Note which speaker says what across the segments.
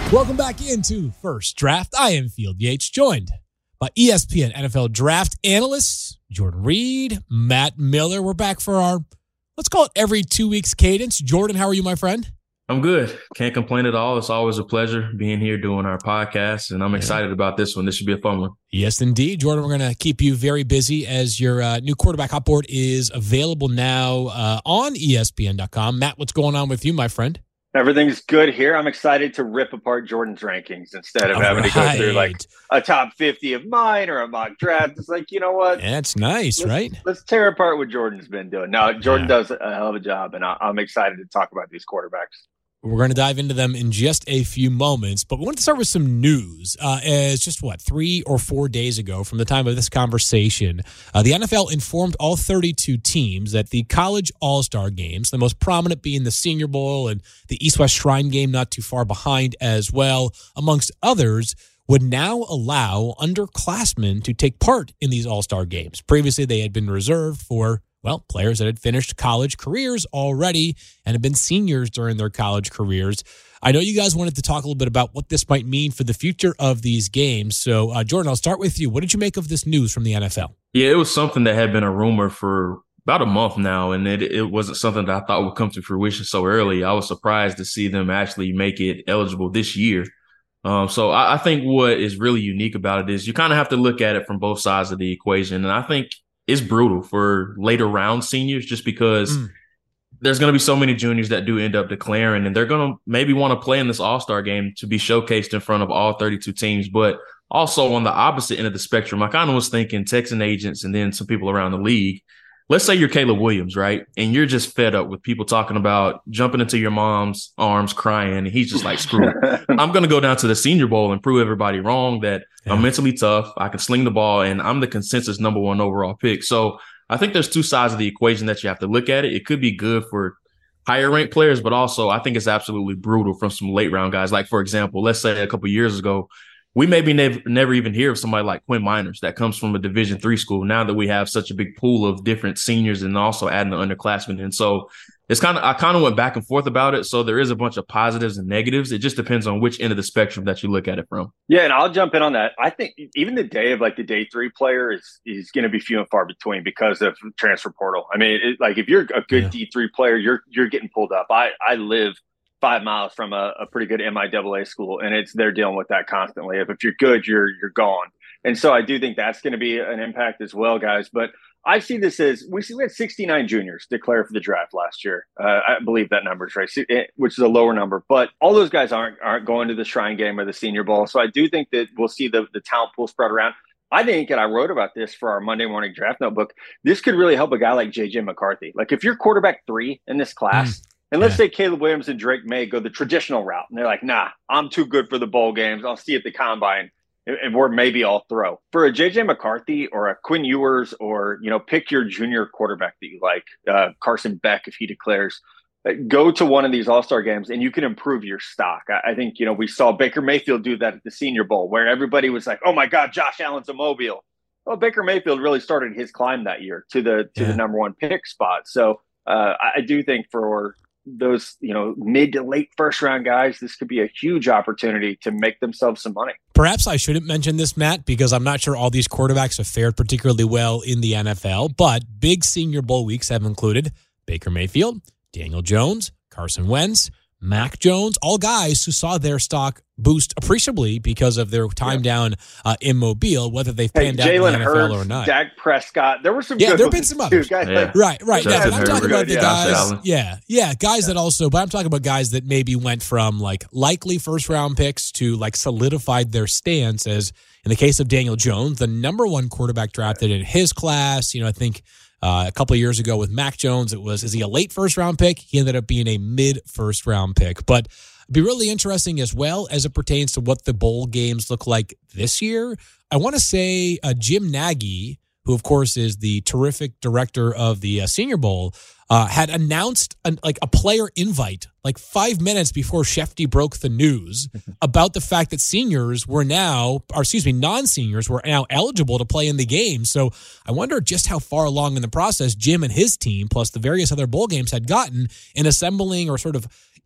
Speaker 1: Welcome back into First Draft. I am Field Yates, joined by ESPN NFL draft analysts Jordan Reed, Matt Miller. We're back for our, let's call it every 2 weeks cadence. Jordan, how are you, my friend?
Speaker 2: I'm good. Can't complain at all. It's always a pleasure being here doing our podcast, and I'm excited about this one. This should be a fun one.
Speaker 1: Yes, indeed. Jordan, we're going to keep you very busy as your new quarterback hot board is available now on ESPN.com. Matt, what's going on with you, my friend?
Speaker 3: Everything's good here. I'm excited to rip apart Jordan's rankings instead of having to go through like a top 50 of mine or a mock draft. It's like, you know what?
Speaker 1: That's nice, right?
Speaker 3: Let's tear apart what Jordan's been doing. No, Jordan does a hell of a job, and I'm excited to talk about these quarterbacks.
Speaker 1: We're going to dive into them in just a few moments, but we want to start with some news. As just 3 or 4 days ago from the time of this conversation, the NFL informed all 32 teams that the college all-star games, the most prominent being the Senior Bowl and the East-West Shrine Game not too far behind as well, amongst others, would now allow underclassmen to take part in these all-star games. Previously, they had been reserved for players that had finished college careers already and had been seniors during their college careers. I know you guys wanted to talk a little bit about what this might mean for the future of these games. So, Jordan, I'll start with you. What did you make of this news from the NFL?
Speaker 2: Yeah, it was something that had been a rumor for about a month now, and it wasn't something that I thought would come to fruition so early. I was surprised to see them actually make it eligible this year. So I think what is really unique about it is you kind of have to look at it from both sides of the equation, and I think it's brutal for later round seniors just because there's going to be so many juniors that do end up declaring, and they're going to maybe want to play in this all-star game to be showcased in front of all 32 teams. But also on the opposite end of the spectrum, I kind of was thinking Texan agents and then some people around the league. Let's say you're Caleb Williams, right? And you're just fed up with people talking about jumping into your mom's arms crying. And he's just like, screw it. I'm going to go down to the Senior Bowl and prove everybody wrong that I'm mentally tough. I can sling the ball and I'm the consensus number 1 overall pick. So I think there's two sides of the equation that you have to look at it. It could be good for higher ranked players, but also I think it's absolutely brutal from some late round guys. Like, for example, let's say a couple years ago, we maybe never even hear of somebody like Quinn Miners that comes from a Division III school now that we have such a big pool of different seniors and also adding the underclassmen. And so I kind of went back and forth about it. So there is a bunch of positives and negatives. It just depends on which end of the spectrum that you look at it from.
Speaker 3: Yeah, and I'll jump in on that. I think even the day of the day 3 player is going to be few and far between because of transfer portal. I mean, if you're a good D3 player, you're getting pulled up. I live 5 miles from a pretty good MIAA school, and they're dealing with that constantly. If you're good, you're gone. And so I do think that's going to be an impact as well, guys. But I see this as we had 69 juniors declare for the draft last year. I believe that number is right, which is a lower number. But all those guys aren't going to the Shrine Game or the Senior Bowl. So I do think that we'll see the talent pool spread around. I think, and I wrote about this for our Monday morning draft notebook, this could really help a guy like J.J. McCarthy. Like if you're quarterback 3 in this class, and let's say Caleb Williams and Drake May go the traditional route, and they're like, nah, I'm too good for the bowl games. I'll see you at the combine, or maybe I'll throw. For a J.J. McCarthy or a Quinn Ewers or, pick your junior quarterback that you like, Carson Beck if he declares, go to one of these all-star games and you can improve your stock. I think, we saw Baker Mayfield do that at the Senior Bowl where everybody was like, oh, my God, Josh Allen's a Mobile. Well, Baker Mayfield really started his climb that year to the number 1 pick spot. So I do think for those, mid to late first round guys, this could be a huge opportunity to make themselves some money.
Speaker 1: Perhaps I shouldn't mention this, Matt, because I'm not sure all these quarterbacks have fared particularly well in the NFL, but big Senior Bowl weeks have included Baker Mayfield, Daniel Jones, Carson Wentz, Mac Jones, all guys who saw their stock boost appreciably because of their time down in Mobile, whether they've panned out in the NFL
Speaker 3: Hurts,
Speaker 1: or not.
Speaker 3: Dak Prescott, there were some
Speaker 1: good
Speaker 3: there have
Speaker 1: been some others.
Speaker 3: Guys
Speaker 1: Right. Yeah, but I'm talking about the guys, guys that also, but I'm talking about guys that maybe went from likely first round picks to solidified their stance as, in the case of Daniel Jones, the number 1 quarterback drafted in his class. I think a couple of years ago with Mac Jones, is he a late first round pick? He ended up being a mid first round pick. But it'd be really interesting as well as it pertains to what the bowl games look like this year. I want to say Jim Nagy, who of course is the terrific director of the Senior Bowl, had announced a player invite 5 minutes before Shefty broke the news about the fact that non-seniors were now eligible to play in the game. So I wonder just how far along in the process Jim and his team, plus the various other bowl games, had gotten in assembling or sort of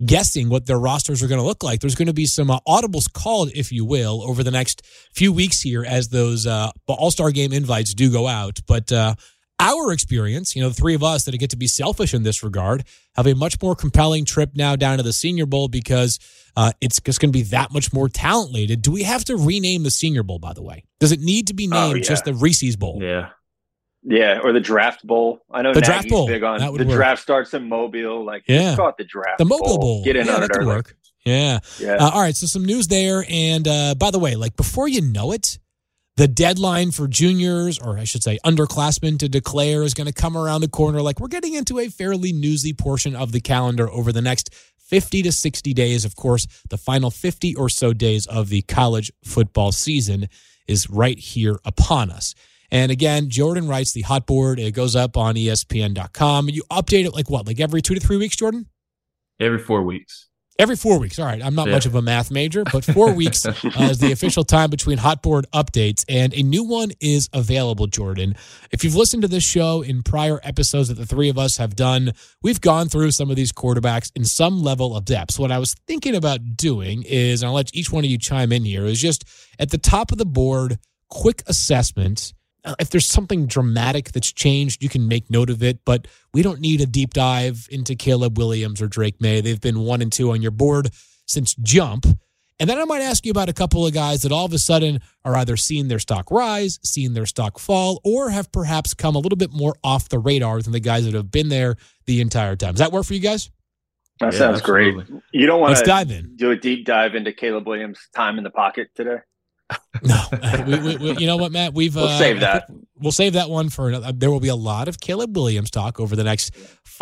Speaker 1: guessing what their rosters are going to look like. There's going to be some audibles called, if you will, over the next few weeks here as those All-Star Game invites do go out. But our experience, the three of us that get to be selfish in this regard, have a much more compelling trip now down to the Senior Bowl because it's just going to be that much more talent-laden. Do we have to rename the Senior Bowl, by the way? Does it need to be named just the Reese's Bowl?
Speaker 3: Yeah. Yeah, or the Draft Bowl. I know
Speaker 1: the
Speaker 3: Nagy's
Speaker 1: Draft Bowl.
Speaker 3: Big on the
Speaker 1: work.
Speaker 3: Draft starts in Mobile. Just call it the Draft
Speaker 1: Bowl. The Mobile Bowl.
Speaker 3: Get in on it early.
Speaker 1: Work. Yeah. All right, so some news there. And by the way, before you know it, the deadline for juniors, or I should say underclassmen, to declare is going to come around the corner. We're getting into a fairly newsy portion of the calendar over the next 50 to 60 days. Of course, the final 50 or so days of the college football season is right here upon us. And again, Jordan writes the hot board. It goes up on ESPN.com. You update it every 2 to 3 weeks, Jordan?
Speaker 2: Every 4 weeks.
Speaker 1: Every 4 weeks. All right. I'm not much of a math major, but 4 weeks is the official time between hot board updates. And a new one is available, Jordan. If you've listened to this show in prior episodes that the three of us have done, we've gone through some of these quarterbacks in some level of depth. So what I was thinking about doing is, and I'll let each one of you chime in here, is just at the top of the board, quick assessment. If there's something dramatic that's changed, you can make note of it, but we don't need a deep dive into Caleb Williams or Drake May. They've been 1 and 2 on your board since jump. And then I might ask you about a couple of guys that all of a sudden are either seeing their stock rise, seeing their stock fall, or have perhaps come a little bit more off the radar than the guys that have been there the entire time. Does that work for you guys?
Speaker 3: That sounds
Speaker 2: absolutely
Speaker 3: great. You don't want
Speaker 1: to
Speaker 3: do a deep dive into Caleb Williams' time in the pocket today?
Speaker 1: No, we you know what, Matt? We'll
Speaker 3: save that.
Speaker 1: We'll save that one for another. There will be a lot of Caleb Williams talk over the next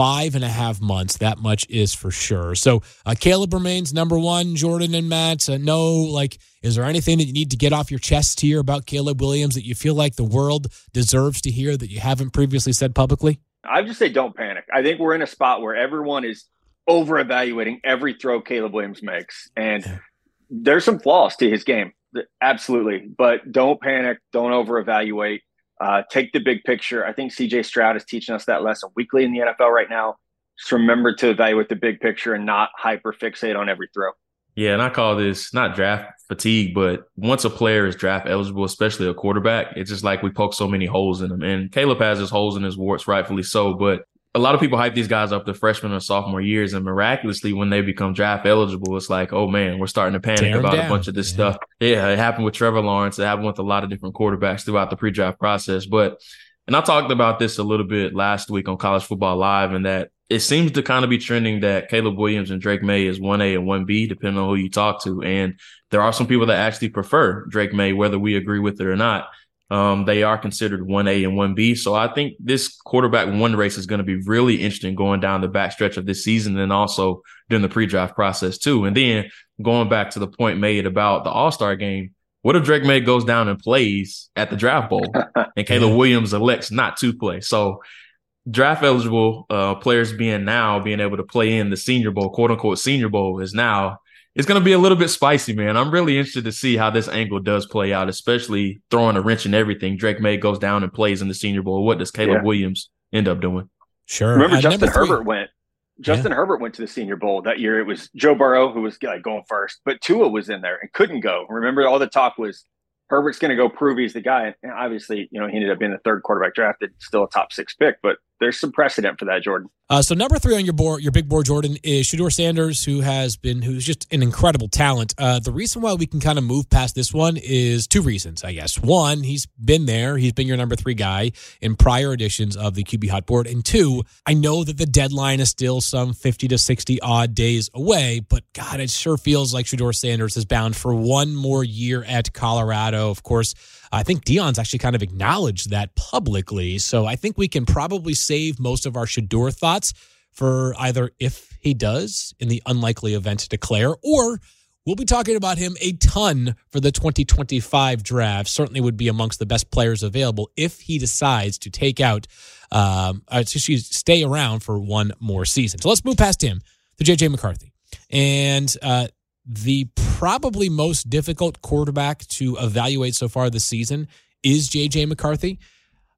Speaker 1: 5.5 months. That much is for sure. So Caleb remains number one. Jordan and Matt, is there anything that you need to get off your chest here about Caleb Williams that you feel like the world deserves to hear that you haven't previously said publicly?
Speaker 3: I just say don't panic. I think we're in a spot where everyone is over-evaluating every throw Caleb Williams makes, and there's some flaws to his game. Absolutely. But don't panic. Don't over-evaluate. Take the big picture. I think CJ Stroud is teaching us that lesson weekly in the NFL right now. Just remember to evaluate the big picture and not hyper-fixate on every throw.
Speaker 2: Yeah, and I call this not draft fatigue, but once a player is draft eligible, especially a quarterback, it's just like we poke so many holes in them. And Caleb has his holes in his warts, rightfully so, but a lot of people hype these guys up to freshman or sophomore years, and miraculously, when they become draft eligible, it's like, oh man, we're starting to panic about a bunch of this stuff. Yeah, it happened with Trevor Lawrence. It happened with a lot of different quarterbacks throughout the pre-draft process. And I talked about this a little bit last week on College Football Live, and that it seems to kind of be trending that Caleb Williams and Drake May is 1A and 1B, depending on who you talk to. And there are some people that actually prefer Drake May, whether we agree with it or not. They are considered 1A and 1B. So I think this quarterback one race is going to be really interesting going down the backstretch of this season and also during the pre-draft process too. And then going back to the point made about the All-Star game, what if Drake May goes down and plays at the Draft Bowl and Caleb Williams elects not to play? So draft eligible players being able to play in the Senior Bowl, quote unquote Senior Bowl, is now, it's going to be a little bit spicy, man. I'm really interested to see how this angle does play out, especially throwing a wrench in everything. Drake May goes down and plays in the Senior Bowl. What does Caleb Williams end up doing?
Speaker 1: Sure.
Speaker 3: Remember Justin Herbert went. Justin Herbert went to the Senior Bowl that year. It was Joe Burrow who was going first, but Tua was in there and couldn't go. Remember, all the talk was Herbert's going to go prove he's the guy. And obviously, he ended up being the third quarterback drafted, still a top 6 pick, but there's some precedent for that, Jordan.
Speaker 1: So number 3 on your board, your big board, Jordan, is Shedeur Sanders, who's just an incredible talent. The reason why we can kind of move past this one is 2 reasons, I guess. 1, he's been there. He's been your number 3 guy in prior editions of the QB Hot Board. And 2, I know that the deadline is still some 50 to 60 odd days away, but God, it sure feels like Shedeur Sanders is bound for one more year at Colorado. Of course, I think Deion's actually kind of acknowledged that publicly. So I think we can probably save most of our Shedeur thoughts for either if he does in the unlikely event to declare, or we'll be talking about him a ton for the 2025 draft. Certainly would be amongst the best players available if he decides to stay around for one more season. So let's move past him to J.J. McCarthy. And the probably most difficult quarterback to evaluate so far this season is J.J. McCarthy.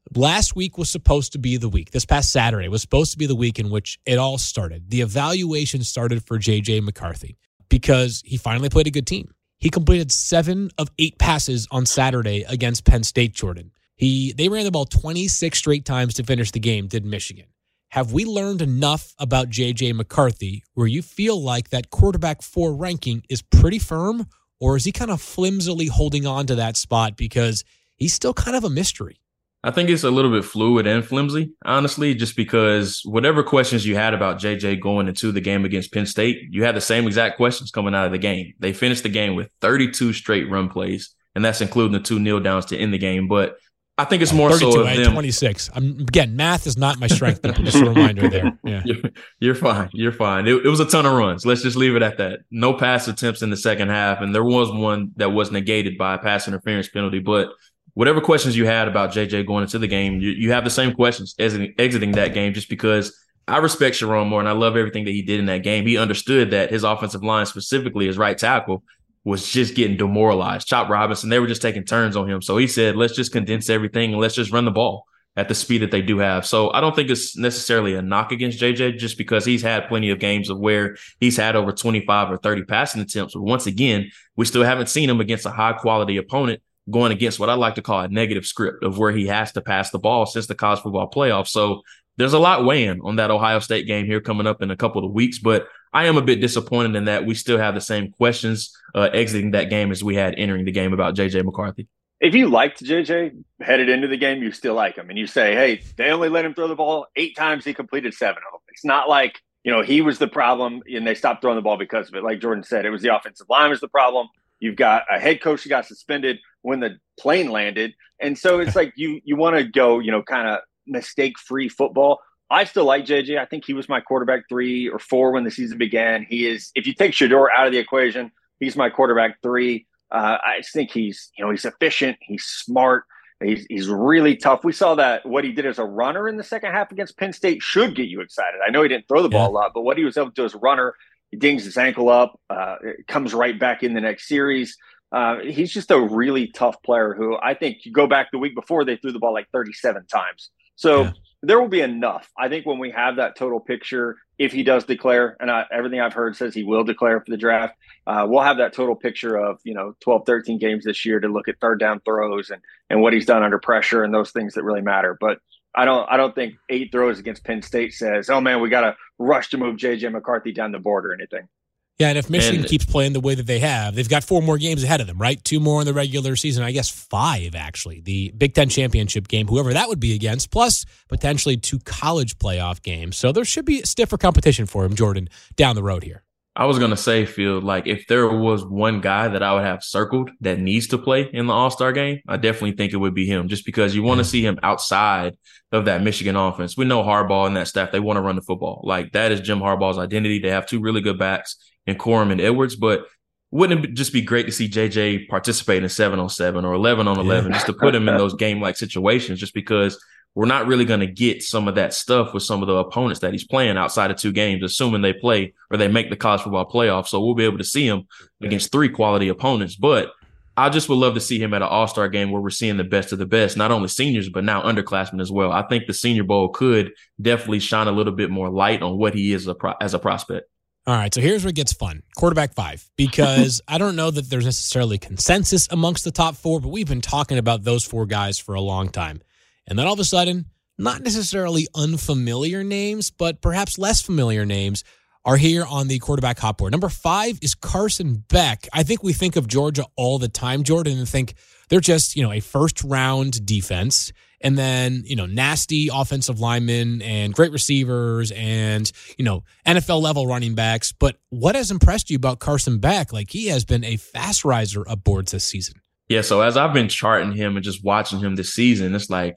Speaker 1: Last week was supposed to be the week. This past Saturday was supposed to be the week in which it all started. The evaluation started for J.J. McCarthy because he finally played a good team. He completed 7 of 8 passes on Saturday against Penn State, Jordan. They ran the ball 26 straight times to finish the game, did Michigan. Have we learned enough about J.J. McCarthy where you feel like that quarterback 4 ranking is pretty firm, or is he kind of flimsily holding on to that spot because he's still kind of a mystery?
Speaker 2: I think it's a little bit fluid and flimsy, honestly, just because whatever questions you had about JJ going into the game against Penn State, you had the same exact questions coming out of the game. They finished the game with 32 straight run plays, and that's including the 2 kneel downs to end the game. But I think it's more
Speaker 1: 32,
Speaker 2: so of them.
Speaker 1: 26. Again, math is not my strength, people. Just a reminder there. Yeah.
Speaker 2: You're fine. You're fine. It was a ton of runs. Let's just leave it at that. No pass attempts in the second half, and there was one that was negated by a pass interference penalty. But whatever questions you had about JJ going into the game, you have the same questions exiting that game, just because I respect Sherrone Moore and I love everything that he did in that game. He understood that his offensive line, specifically his right tackle, was just getting demoralized. Chop Robinson, they were just taking turns on him. So he said, let's just condense everything and let's just run the ball at the speed that they do have. So I don't think it's necessarily a knock against JJ, just because he's had plenty of games of where he's had over 25 or 30 passing attempts. But once again, we still haven't seen him against a high quality opponent going against what I like to call a negative script of where he has to pass the ball since the college football playoff. So there's a lot weighing on that Ohio State game here coming up in a couple of weeks, but I am a bit disappointed in that we still have the same questions exiting that game as we had entering the game about J.J. McCarthy.
Speaker 3: If you liked JJ headed into the game, you still like him. And you say, hey, they only let him throw the ball 8 times. He completed 7 of them. It's not like, he was the problem and they stopped throwing the ball because of it. Like Jordan said, it was the offensive line was the problem. You've got a head coach who got suspended when the plane landed. And so it's like you want to go, kind of mistake-free football. I still like JJ. I think he was my quarterback 3 or 4 when the season began. He is, if you take Shedeur out of the equation, he's my quarterback 3. I just think he's efficient. He's smart. He's really tough. We saw that what he did as a runner in the second half against Penn State should get you excited. I know he didn't throw the ball a lot, but what he was able to do as a runner, he dings his ankle up, it comes right back in the next series. He's just a really tough player who I think you go back the week before, they threw the ball like 37 times. So there will be enough. I think when we have that total picture, if he does declare, and everything I've heard says he will declare for the draft, we'll have that total picture of, 12, 13 games this year to look at third down throws and what he's done under pressure and those things that really matter. But I don't think 8 throws against Penn State says, oh man, we got to rush to move J.J. McCarthy down the board or anything.
Speaker 1: Yeah, and if Michigan keeps playing the way that they have, they've got 4 more games ahead of them, right? 2 more in the regular season. I guess 5, actually. The Big Ten championship game, whoever that would be against, plus potentially 2 college playoff games. So there should be stiffer competition for him, Jordan, down the road here.
Speaker 2: I was going to say, Phil, like if there was one guy that I would have circled that needs to play in the All-Star game, I definitely think it would be him, just because you want to see him outside of that Michigan offense. We know Harbaugh and that staff, they want to run the football. Like that is Jim Harbaugh's identity. They have 2 really good backs in Corum and Edwards, but wouldn't it just be great to see JJ participate in 7-on-7 or 11-on-11 just to put him in those game-like situations, just because we're not really going to get some of that stuff with some of the opponents that he's playing outside of 2 games, assuming they play or they make the college football playoff. So we'll be able to see him against 3 quality opponents. But I just would love to see him at an all-star game where we're seeing the best of the best, not only seniors, but now underclassmen as well. I think the Senior Bowl could definitely shine a little bit more light on what he is as a prospect.
Speaker 1: All right, so here's where it gets fun. Quarterback 5, because I don't know that there's necessarily consensus amongst the top 4, but we've been talking about those 4 guys for a long time. And then all of a sudden, not necessarily unfamiliar names, but perhaps less familiar names are here on the quarterback hot board. Number 5 is Carson Beck. I think we think of Georgia all the time, Jordan, and think they're just, a first-round defense and then, nasty offensive linemen and great receivers and, NFL-level running backs. But what has impressed you about Carson Beck? Like, he has been a fast riser up boards this season.
Speaker 2: Yeah, so as I've been charting him and just watching him this season, it's like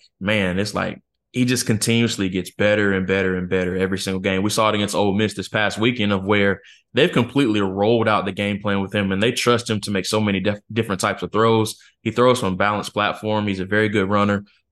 Speaker 2: he just continuously gets better and better and better every single game. We saw it against Ole Miss this past weekend of where they've completely rolled out the game plan with him and they trust him to make so many different types of throws. He throws from a balanced platform. He's a very good runner.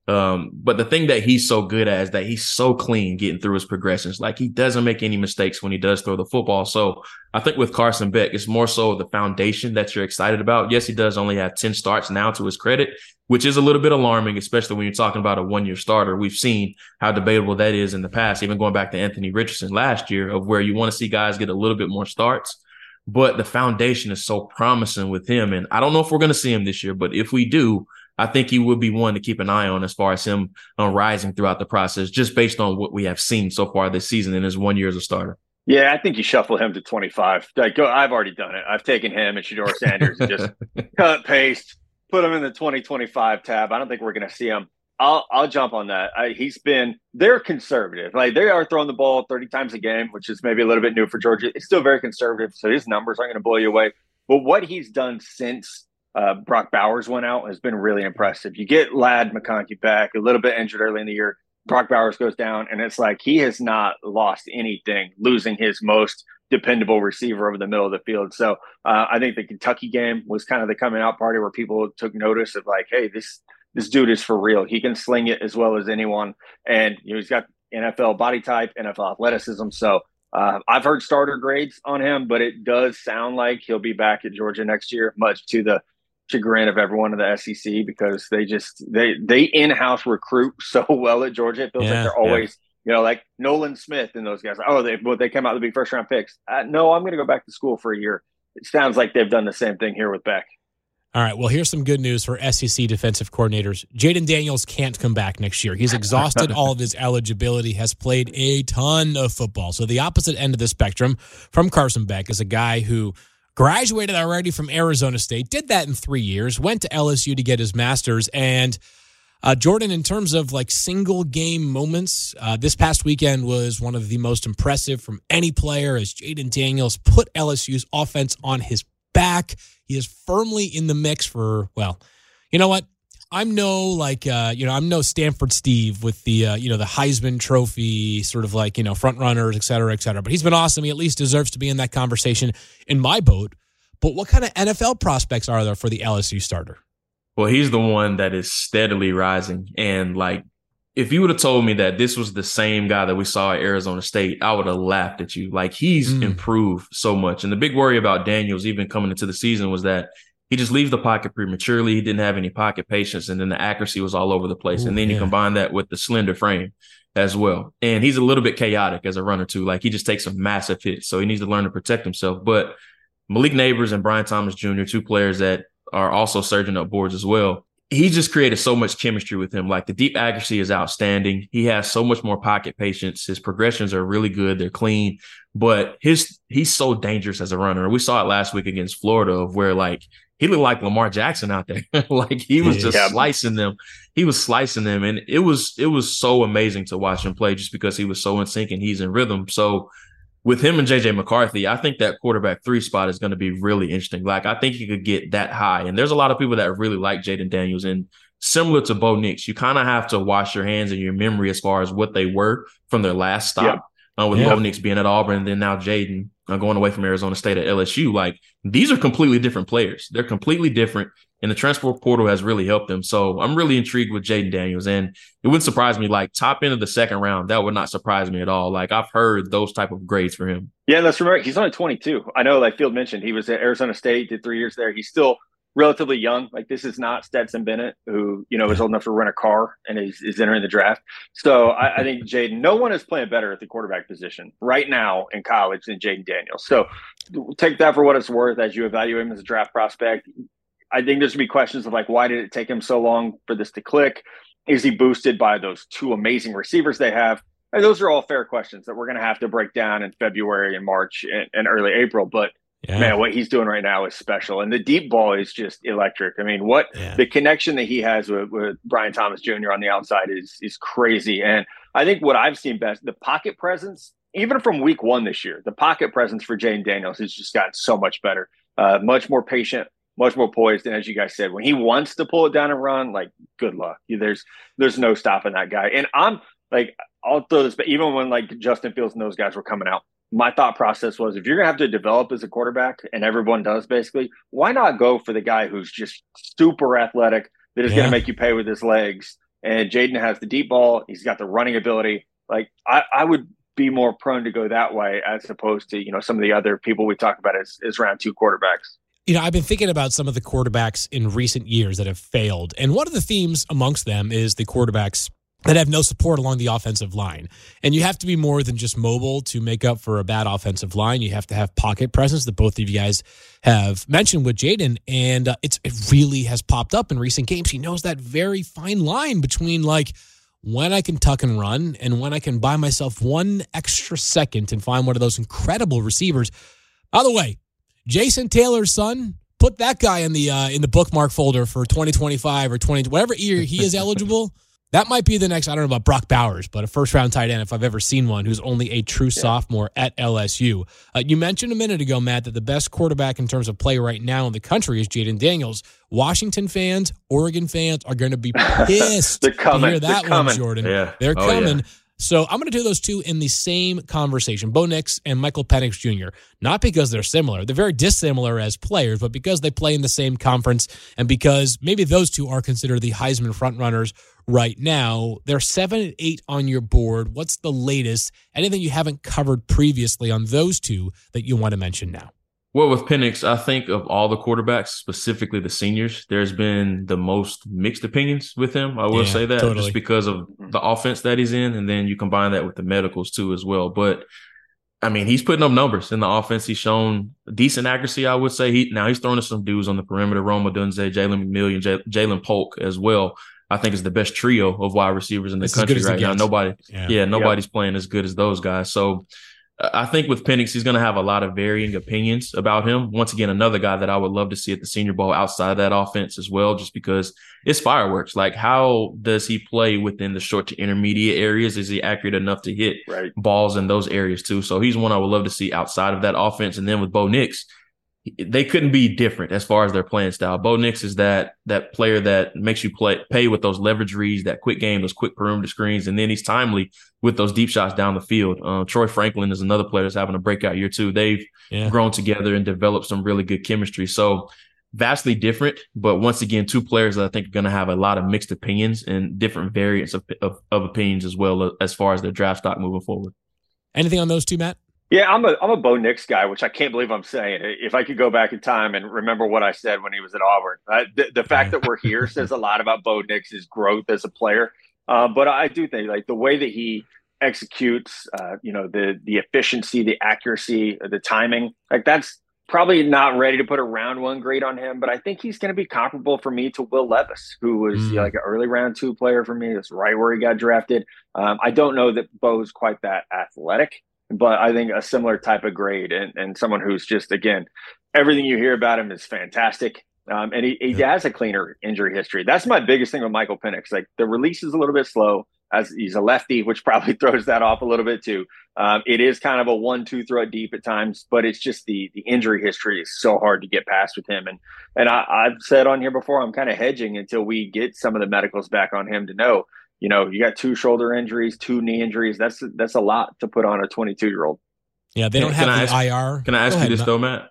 Speaker 2: But the thing that he's so good at is that he's so clean getting through his progressions. Like, he doesn't make any mistakes when he does throw the football. So I think with Carson Beck, it's more so the foundation that you're excited about. Yes, he does only have 10 starts now to his credit, which is a little bit alarming, especially when you're talking about a one-year starter. We've seen how debatable that is in the past, even going back to Anthony Richardson last year, of where you want to see guys get a little bit more starts. But the foundation is so promising with him. And I don't know if we're going to see him this year, but if we do, I think he would be one to keep an eye on as far as him rising throughout the process, just based on what we have seen so far this season in his 1 year as a starter.
Speaker 3: Yeah, I think you shuffle him to 25. I've already done it. I've taken him and Shedeur Sanders and just cut, paste, put him in the 2025 tab. I don't think we're going to see him. I'll jump on that. They're conservative. Like, they are throwing the ball 30 times a game, which is maybe a little bit new for Georgia. It's still very conservative, so his numbers aren't going to blow you away. But what he's done since Brock Bowers went out has been really impressive. You get Ladd McConkey back, a little bit injured early in the year. Brock Bowers goes down, and it's like he has not lost anything, losing his most dependable receiver over the middle of the field. So I think the Kentucky game was kind of the coming out party where people took notice of, like, hey, this dude is for real. He can sling it as well as anyone. And he's got NFL body type, NFL athleticism. So I've heard starter grades on him, but it does sound like he'll be back at Georgia next year, much to the chagrin of everyone in the SEC, because they in-house recruit so well at Georgia. It feels like they're always, like Nolan Smith and those guys. Oh, they came out to be first-round picks. No, I'm going to go back to school for a year. It sounds like they've done the same thing here with Beck.
Speaker 1: All right, well, here's some good news for SEC defensive coordinators. Jayden Daniels can't come back next year. He's exhausted all of his eligibility, has played a ton of football. So the opposite end of the spectrum from Carson Beck is a guy who graduated already from Arizona State, did that in 3 years, went to LSU to get his master's. And Jordan, in terms of like single game moments, this past weekend was one of the most impressive from any player, as Jayden Daniels put LSU's offense on his back. He is firmly in the mix for, well, you know what? I'm no Stanford Steve with the Heisman Trophy sort of like, front runners, et cetera, but he's been awesome. He at least deserves to be in that conversation in my boat. But what kind of NFL prospects are there for the LSU starter?
Speaker 2: Well, he's the one that is steadily rising. And like, if you would have told me that this was the same guy that we saw at Arizona State, I would have laughed at you. Like, he's improved so much. And the big worry about Daniels even coming into the season was that he just leaves the pocket prematurely. He didn't have any pocket patience, and then the accuracy was all over the place. And then you combine that with the slender frame as well. And he's a little bit chaotic as a runner too. Like, he just takes some massive hits. So he needs to learn to protect himself. But Malik Neighbors and Brian Thomas Jr., two players that are also surging up boards as well, he just created so much chemistry with him. Like, the deep accuracy is outstanding. He has so much more pocket patience. His progressions are really good. They're clean, but he's so dangerous as a runner. We saw it last week against Florida, of where like he looked like Lamar Jackson out there. Like, he was just slicing them. He was slicing them. And it was so amazing to watch him play, just because he was so in sync and he's in rhythm. So with him and JJ McCarthy, I think that quarterback 3 spot is going to be really interesting. Like, I think he could get that high. And there's a lot of people that really like Jayden Daniels. And similar to Bo Nix, you kind of have to wash your hands and your memory as far as what they were from their last stop. With Bo Nix being at Auburn, and then now Jayden going away from Arizona State at LSU. Like, these are completely different players. They're completely different, and the transfer portal has really helped them. So I'm really intrigued with Jayden Daniels, and it wouldn't surprise me. Like, top end of the second round, that would not surprise me at all. Like, I've heard those type of grades for him.
Speaker 3: Yeah, let's remember, he's only 22. I know, like Field mentioned, he was at Arizona State, did 3 years there. He's still relatively young. Like, this is not Stetson Bennett, who, is old enough to rent a car and is entering the draft. So I think Jayden, no one is playing better at the quarterback position right now in college than Jayden Daniels. So take that for what it's worth as you evaluate him as a draft prospect. I think there's going to be questions of, like, why did it take him so long for this to click? Is he boosted by those 2 amazing receivers they have? And those are all fair questions that we're going to have to break down in February and March and early April. But man, what he's doing right now is special. And the deep ball is just electric. I mean, the connection that he has with Brian Thomas Jr. on the outside is crazy. And I think what I've seen best, the pocket presence, even from week 1 this year, the pocket presence for Jayden Daniels has just gotten so much better, much more patient, much more poised. And as you guys said, when he wants to pull it down and run, like, good luck. There's no stopping that guy. And I'm like, I'll throw this, but even when like Justin Fields and those guys were coming out, my thought process was, if you're going to have to develop as a quarterback, and everyone does basically, why not go for the guy who's just super athletic, that is going to make you pay with his legs and Jaden has the deep ball. He's got the running ability. Like I would be more prone to go that way as opposed to, some of the other people we talk about as round 2 quarterbacks.
Speaker 1: I've been thinking about some of the quarterbacks in recent years that have failed. And one of the themes amongst them is the quarterbacks that have no support along the offensive line. And you have to be more than just mobile to make up for a bad offensive line. You have to have pocket presence that both of you guys have mentioned with Jaden. And it really has popped up in recent games. He knows that very fine line between when I can tuck and run and when I can buy myself one extra second and find one of those incredible receivers. By the way, Jason Taylor's son, put that guy in the bookmark folder for 2025 or 20, whatever year he is eligible. That might be the next, I don't know about Brock Bowers, but a first-round tight end if I've ever seen one, who's only a true sophomore at LSU. You mentioned a minute ago, Matt, that the best quarterback in terms of play right now in the country is Jaden Daniels. Washington fans, Oregon fans are going to be pissed to hear that one, Jordan.
Speaker 2: Yeah.
Speaker 1: They're coming. Yeah. So I'm going to do those two in the same conversation, Bo Nix and Michael Penix Jr., not because they're similar. They're very dissimilar as players, but because they play in the same conference and because maybe those two are considered the Heisman frontrunners right now. They're 7 and 8 on your board. What's the latest? Anything you haven't covered previously on those two that you want to mention now?
Speaker 2: Well, with Penix, I think of all the quarterbacks, specifically the seniors, there's been the most mixed opinions with him. I will say that just because of the offense that he's in. And then you combine that with the medicals too as well. But I mean, he's putting up numbers in the offense. He's shown decent accuracy, I would say. He's throwing to some dudes on the perimeter, Rome Odunze, Jalen McMillian, Jalen Polk as well. I think is the best trio of wide receivers in the country right now. Nobody's playing as good as those guys. So I think with Penix, he's going to have a lot of varying opinions about him. Once again, another guy that I would love to see at the Senior Bowl outside of that offense as well, just because it's fireworks. Like, how does he play within the short to intermediate areas? Is he accurate enough to hit balls in those areas too? So he's one I would love to see outside of that offense. And then with Bo Nix, they couldn't be different as far as their playing style. Bo Nix is that player that makes you pay with those leverage reads, that quick game, those quick perimeter screens, and then he's timely with those deep shots down the field. Troy Franklin is another player that's having a breakout year too. They've grown together and developed some really good chemistry. So vastly different, but once again, two players that I think are going to have a lot of mixed opinions and different variants of opinions as well as far as their draft stock moving forward.
Speaker 1: Anything on those two, Matt?
Speaker 3: Yeah, I'm a Bo Nix guy, which I can't believe I'm saying. If I could go back in time and remember what I said when he was at Auburn, the fact that we're here says a lot about Bo Nix's growth as a player. But I do think the way that he executes, the efficiency, the accuracy, the timing, that's probably not ready to put a round 1 grade on him. But I think he's going to be comparable for me to Will Levis, who was an early round 2 player for me. That's right where he got drafted. I don't know that Bo's quite that athletic, but I think a similar type of grade and someone who's just, again, everything you hear about him is fantastic. And he has a cleaner injury history. That's my biggest thing with Michael Penix. The release is a little bit slow as he's a lefty, which probably throws that off a little bit too. It is kind of a 1-2 throw it deep at times, but it's just the injury history is so hard to get past with him. And I've said on here before, I'm kind of hedging until we get some of the medicals back on him to know, you got 2 shoulder injuries, 2 knee injuries. That's a lot to put on a 22-year-old.
Speaker 1: Yeah, they don't have the IR.
Speaker 2: Can I ask you this though, Matt?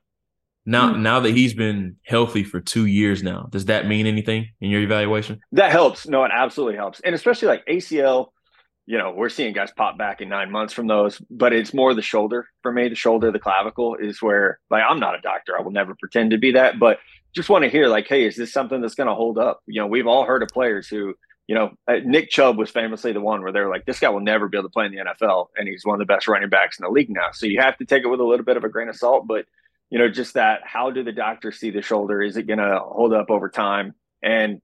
Speaker 2: Now that he's been healthy for 2 years now, does that mean anything in your evaluation?
Speaker 3: That helps. No, it absolutely helps. And especially ACL, we're seeing guys pop back in 9 months from those, but it's more the shoulder for me. The shoulder, the clavicle is where, I'm not a doctor. I will never pretend to be that, but just want to hear hey, is this something that's going to hold up? We've all heard of players who, Nick Chubb was famously the one where they're like, this guy will never be able to play in the NFL. And he's one of the best running backs in the league now. So you have to take it with a little bit of a grain of salt, but just that, how do the doctors see the shoulder? Is it going to hold up over time? And,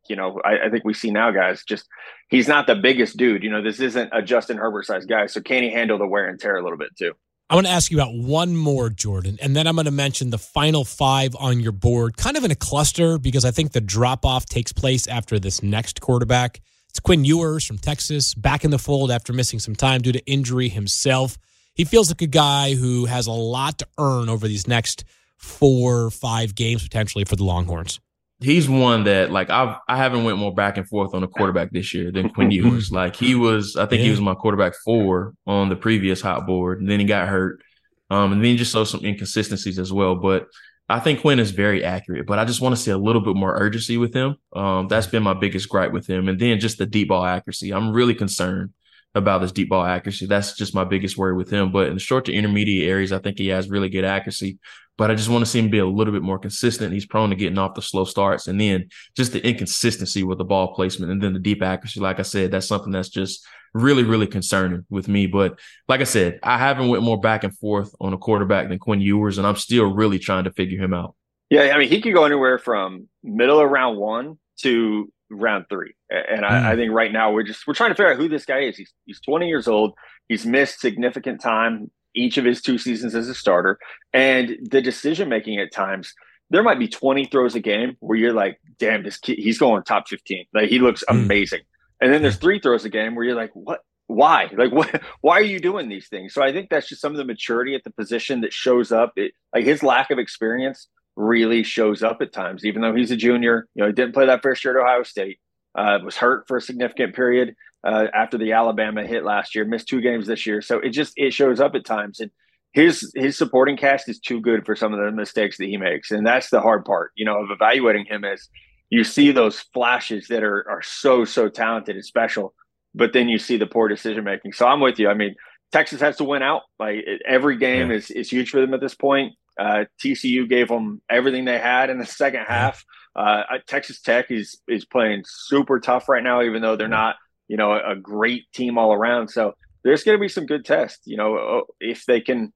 Speaker 3: I think we see now guys he's not the biggest dude. This isn't a Justin Herbert sized guy. So can he handle the wear and tear a little bit too?
Speaker 1: I want to ask you about one more, Jordan, and then I'm going to mention the final 5 on your board, kind of in a cluster, because I think the drop-off takes place after this next quarterback. It's Quinn Ewers from Texas, back in the fold after missing some time due to injury himself. He feels like a guy who has a lot to earn over these next 4 or 5 games, potentially, for the Longhorns.
Speaker 2: He's one that, I haven't went more back and forth on a quarterback this year than Quinn Ewers. He was my quarterback 4 on the previous hot board, and then he got hurt. And then he just saw some inconsistencies as well. But I think Quinn is very accurate, but I just want to see a little bit more urgency with him. That's been my biggest gripe with him. And then just the deep ball accuracy. I'm really concerned about his deep ball accuracy. That's just my biggest worry with him. But in the short to intermediate areas, I think he has really good accuracy. But I just want to see him be a little bit more consistent. He's prone to getting off the slow starts. And then just the inconsistency with the ball placement and then the deep accuracy. Like I said, that's something that's just really, really concerning with me. But like I said, I haven't went more back and forth on a quarterback than Quinn Ewers, and I'm still really trying to figure him out.
Speaker 3: Yeah, I mean, he could go anywhere from middle of round 1 to round 3. And I think right now we're trying to figure out who this guy is. He's 20 years old. He's missed significant time each of his 2 seasons as a starter. And the decision-making at times, there might be 20 throws a game where you're like, damn, this kid, he's going top 15. Like, he looks amazing. And then there's 3 throws a game where you're like, what? Why? Like, why are you doing these things? So I think that's just some of the maturity at the position that shows up. Like, his lack of experience really shows up at times, even though he's a junior. He didn't play that first year at Ohio State, was hurt for a significant period after the Alabama hit last year, missed 2 games this year. So it shows up at times. And his supporting cast is too good for some of the mistakes that he makes. And that's the hard part, of evaluating him, as you see those flashes that are so talented and special, but then you see the poor decision-making. So I'm with you. I mean, Texas has to win out. Like, every game is huge for them at this point. TCU gave them everything they had in the second half. Texas Tech is playing super tough right now, even though they're not, a great team all around. So there's going to be some good tests, if they can,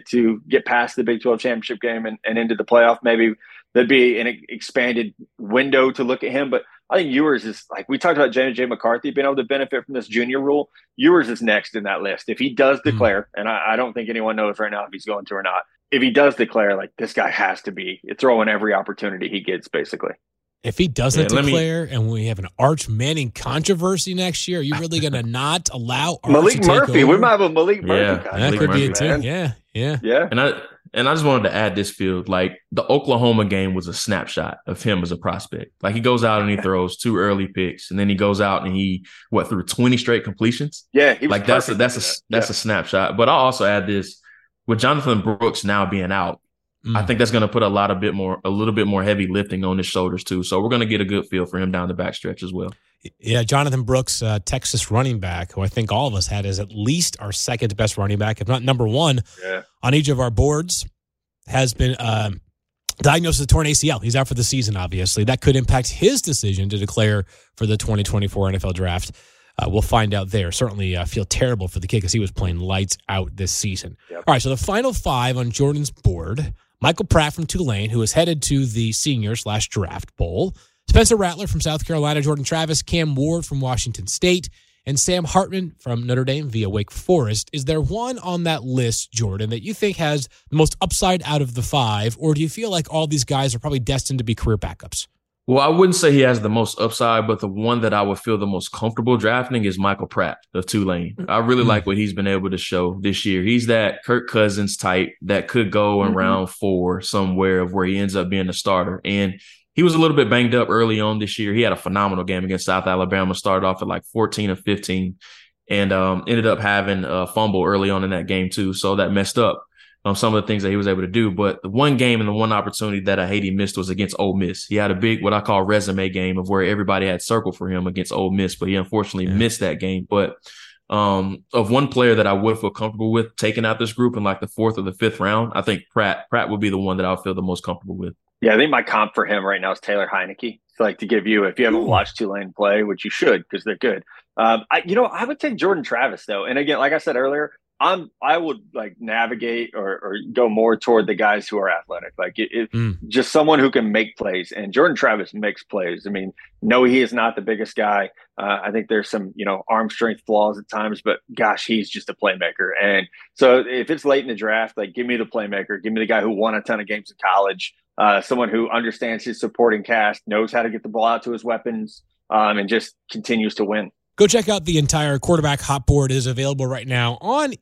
Speaker 3: get past the Big 12 championship game and into the playoff. Maybe there'd be an expanded window to look at him. But I think Ewers is, like we talked about, J.J. McCarthy being able to benefit from this junior rule. Ewers is next in that list. If he does declare, and I don't think anyone knows right now if he's going to or not, if he does declare, like, this guy has to be throwing every opportunity he gets, basically.
Speaker 1: If he doesn't declare and we have an Arch Manning controversy next year, are you really going to not allow Arch
Speaker 3: Malik Murphy? We might have a Malik Murphy.
Speaker 1: Yeah, that could be it too. Yeah.
Speaker 2: And I just wanted to add this, field. Like, the Oklahoma game was a snapshot of him as a prospect. Like, he goes out and he throws 2 early picks, and then he goes out and he threw 20 straight completions.
Speaker 3: Yeah, he was
Speaker 2: like that's a snapshot. But I'll also add this. With Jonathan Brooks now being out, I think that's going to put a little bit more heavy lifting on his shoulders too. So we're going to get a good feel for him down the backstretch as well.
Speaker 1: Yeah, Jonathan Brooks, Texas running back, who I think all of us had as at least our second best running back, if not number 1 on each of our boards, has been diagnosed with a torn ACL. He's out for the season, obviously. That could impact his decision to declare for the 2024 NFL Draft. We'll find out there. Certainly feel terrible for the kid because he was playing lights out this season. Yep. All right, so the final 5 on Jordan's board: Michael Pratt from Tulane, who is headed to the Senior/Draft Bowl; Spencer Rattler from South Carolina; Jordan Travis; Cam Ward from Washington State; and Sam Hartman from Notre Dame via Wake Forest. Is there one on that list, Jordan, that you think has the most upside out of the 5, or do you feel like all these guys are probably destined to be career backups?
Speaker 2: Well, I wouldn't say he has the most upside, but the one that I would feel the most comfortable drafting is Michael Pratt of Tulane. I really like what he's been able to show this year. He's that Kirk Cousins type that could go in round 4 somewhere of where he ends up being a starter. And he was a little bit banged up early on this year. He had a phenomenal game against South Alabama, started off at like 14 or 15, and ended up having a fumble early on in that game too. So that messed up some of the things that he was able to do. But the one game and the one opportunity that I hate he missed was against Ole Miss. He had a big, what I call resume game of where everybody had circled for him against Ole Miss, but he unfortunately missed that game. But of one player that I would feel comfortable with taking out this group in like the 4th or the 5th round, I think Pratt would be the one that I would feel the most comfortable with.
Speaker 3: Yeah, I think my comp for him right now is Taylor Heineke. It's like, to give you, if you haven't watched Tulane play, which you should because they're good. I would take Jordan Travis though. And again, like I said earlier, I would like navigate or go more toward the guys who are athletic, like just someone who can make plays. And Jordan Travis makes plays. I mean, no, he is not the biggest guy. I think there's some, arm strength flaws at times, but gosh, he's just a playmaker. And so if it's late in the draft, like, give me the playmaker, give me the guy who won a ton of games in college, someone who understands his supporting cast, knows how to get the ball out to his weapons, and just continues to win.
Speaker 1: Go check out the entire quarterback hot board. It is available right now on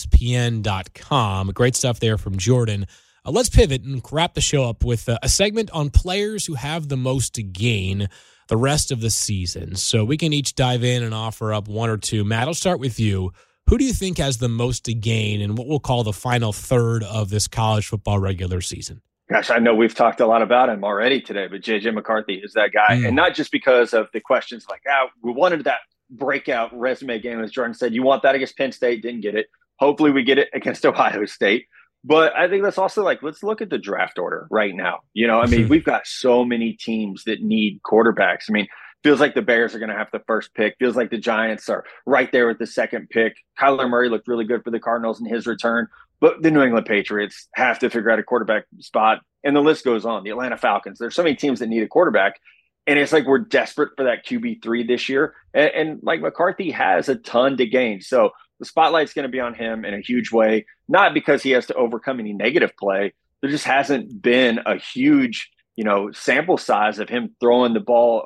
Speaker 1: ESPN.com. Great stuff there from Jordan. Let's pivot and wrap the show up with a segment on players who have the most to gain the rest of the season. So we can each dive in and offer up 1 or 2. Matt, I'll start with you. Who do you think has the most to gain in what we'll call the final third of this college football regular season?
Speaker 3: Gosh, I know we've talked a lot about him already today, but JJ McCarthy is that guy. And not just because of the questions like, we wanted that breakout resume game, as Jordan said. You want that against Penn State, didn't get it. Hopefully we get it against Ohio State. But I think that's also like, let's look at the draft order right now. I mean, we've got so many teams that need quarterbacks. I mean, feels like the Bears are going to have the first pick. Feels like the Giants are right there with the second pick. Kyler Murray looked really good for the Cardinals in his return. But the New England Patriots have to figure out a quarterback spot. And the list goes on. The Atlanta Falcons. There's so many teams that need a quarterback. And it's like we're desperate for that QB3 this year. And like McCarthy has a ton to gain. So the spotlight's going to be on him in a huge way, not because he has to overcome any negative play. There just hasn't been a huge sample size of him throwing the ball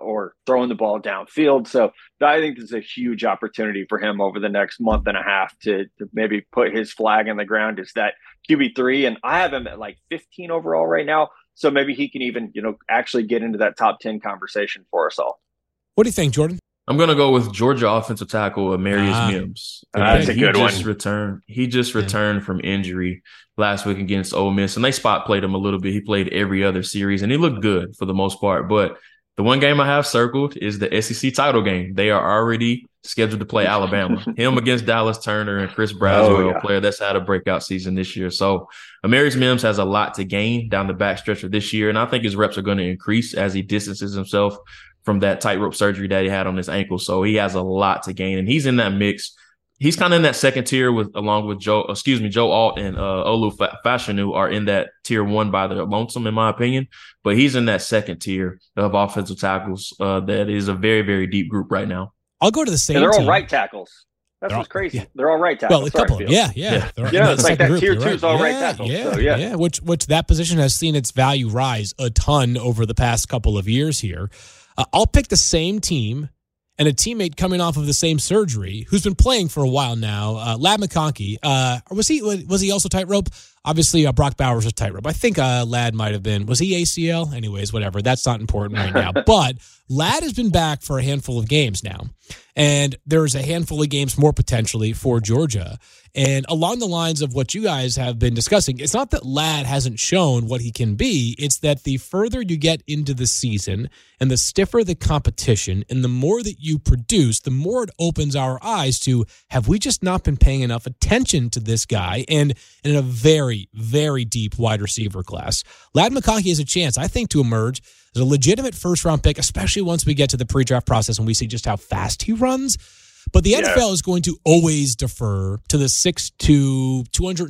Speaker 3: downfield. So I think there's a huge opportunity for him over the next month and a half to maybe put his flag in the ground as that QB3. And I have him at like 15 overall right now. So maybe he can even, actually get into that top 10 conversation for us all.
Speaker 1: What do you think, Jordan?
Speaker 2: I'm going to go with Georgia offensive tackle Amarius Mims.
Speaker 3: That's a good one.
Speaker 2: He just returned from injury last week against Ole Miss, and they spot played him a little bit. He played every other series, and he looked good for the most part. But the one game I have circled is the SEC title game. They are already scheduled to play Alabama. Him against Dallas Turner and Chris Braswell, a player that's had a breakout season this year. So Amarius Mims has a lot to gain down the backstretch of this year, and I think his reps are going to increase as he distances himself from that tightrope surgery that he had on his ankle. So he has a lot to gain, and he's in that mix. He's kind of in that second tier along with Joe Alt and Olu Fashanu are in that tier one by their lonesome, in my opinion. But he's in that second tier of offensive tackles. That is a very, very deep group right now.
Speaker 1: I'll go to the same.
Speaker 3: And they're all
Speaker 1: team.
Speaker 3: right tackles. That's what's crazy. Yeah. They're all right tackles.
Speaker 1: Well, a couple of them. Yeah.
Speaker 3: It's like that group. Tier 2 is all right tackles.
Speaker 1: Yeah. Which that position has seen its value rise a ton over the past couple of years here. I'll pick the same team and a teammate coming off of the same surgery who's been playing for a while now, Ladd McConkey. Was he also tightrope? Obviously, Brock Bowers was tightrope. I think Ladd might have been. Was he ACL? Anyways, whatever. That's not important right now. But Ladd has been back for a handful of games now. And there's a handful of games more potentially for Georgia. And along the lines of what you guys have been discussing, it's not that Ladd hasn't shown what he can be. It's that the further you get into the season and the stiffer the competition and the more that you produce, the more it opens our eyes to, have we just not been paying enough attention to this guy? And in a very, very deep wide receiver class, Ladd McConkey has a chance, I think, to emerge as a legitimate first-round pick, especially once we get to the pre-draft process and we see just how fast he runs. But the NFL is going to always defer to the 6'2",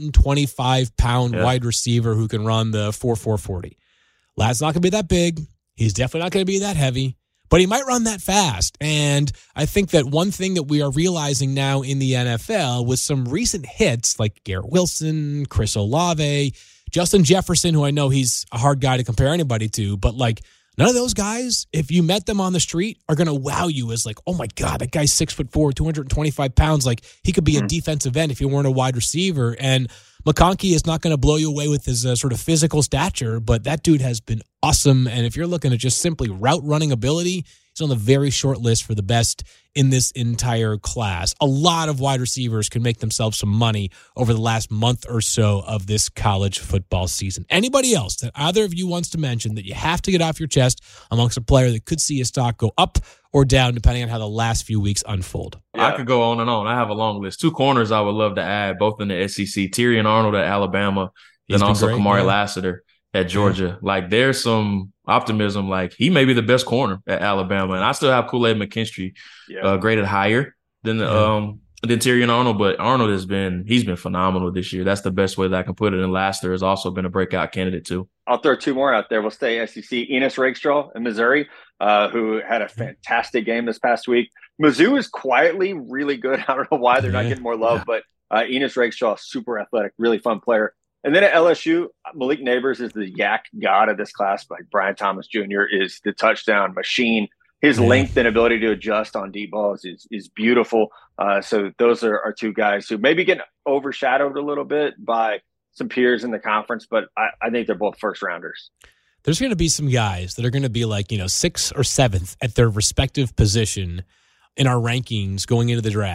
Speaker 1: 225-pound wide receiver who can run the 4.40. Ladd's not going to be that big. He's definitely not going to be that heavy. But he might run that fast. And I think that one thing that we are realizing now in the NFL with some recent hits like Garrett Wilson, Chris Olave, Justin Jefferson, who I know he's a hard guy to compare anybody to, but like none of those guys, if you met them on the street, are going to wow you as like, oh my God, that guy's 6'4", 225 pounds. Like he could be a defensive end if he weren't a wide receiver. And McConkey is not going to blow you away with his sort of physical stature, but that dude has been awesome. And if you're looking at just simply route running ability, he's on the very short list for the best in this entire class. A lot of wide receivers can make themselves some money over the last month or so of this college football season. Anybody else that either of you wants to mention that you have to get off your chest amongst a player that could see his stock go up or down depending on how the last few weeks unfold?
Speaker 2: I could go on and on. I have a long list. 2 corners I would love to add, both in the SEC. Tyrion Arnold at Alabama, then also Kamari Lassiter at Georgia. Like there's some optimism. Like he may be the best corner at Alabama, and I still have Kool-Aid McKinstry graded higher than Tyrion Arnold. But Arnold he's been phenomenal this year. That's the best way that I can put it. And Lassiter has also been a breakout candidate too.
Speaker 3: I'll throw 2 more out there. We'll stay SEC. Enos Rakestraw in Missouri, who had a fantastic game this past week. Mizzou is quietly really good. I don't know why they're not getting more love, but Enos Rakestraw, super athletic, really fun player. And then at LSU, Malik Neighbors is the yak god of this class. Like Brian Thomas Jr. is the touchdown machine. His length and ability to adjust on deep balls is beautiful. So those are 2 guys who maybe get overshadowed a little bit by some peers in the conference, but I think they're both first rounders.
Speaker 1: There's going to be some guys that are going to be like, 6th or 7th at their respective position in our rankings going into the draft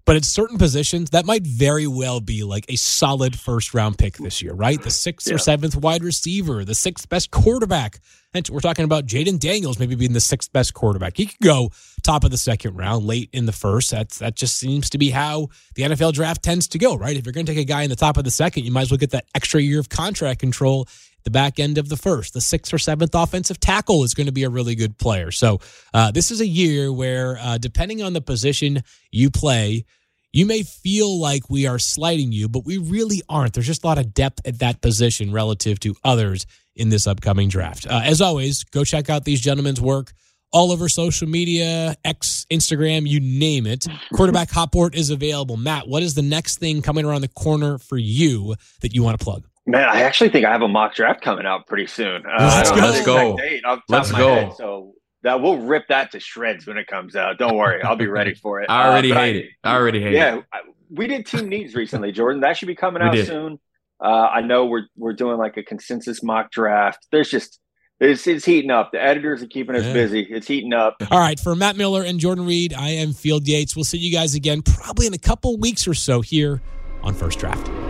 Speaker 1: But at certain positions, that might very well be like a solid first-round pick this year, right? The 6th or 7th wide receiver, the 6th best quarterback. And we're talking about Jaden Daniels maybe being the 6th best quarterback. He could go top of the second round, late in the first. That just seems to be how the NFL draft tends to go, right? If you're going to take a guy in the top of the second, you might as well get that extra year of contract control at the back end of the first. The 6th or 7th offensive tackle is going to be a really good player. So this is a year where, depending on the position you play, you may feel like we are slighting you, but we really aren't. There's just a lot of depth at that position relative to others in this upcoming draft. As always, go check out these gentlemen's work all over social media, X, Instagram, you name it. Quarterback Hotboard is available. Matt, what is the next thing coming around the corner for you that you want to plug?
Speaker 3: Man, I actually think I have a mock draft coming out pretty soon.
Speaker 1: Let's go.
Speaker 2: Let's go.
Speaker 3: So that we'll rip that to shreds when it comes out. Don't worry, I'll be ready for it.
Speaker 2: I already hate it. Yeah,
Speaker 3: we did team needs recently, Jordan. That should be coming out soon. I know we're doing like a consensus mock draft. There's just it's heating up. The editors are keeping us busy. It's heating up.
Speaker 1: All right, for Matt Miller and Jordan Reed, I am Field Yates. We'll see you guys again probably in a couple weeks or so here on First Draft.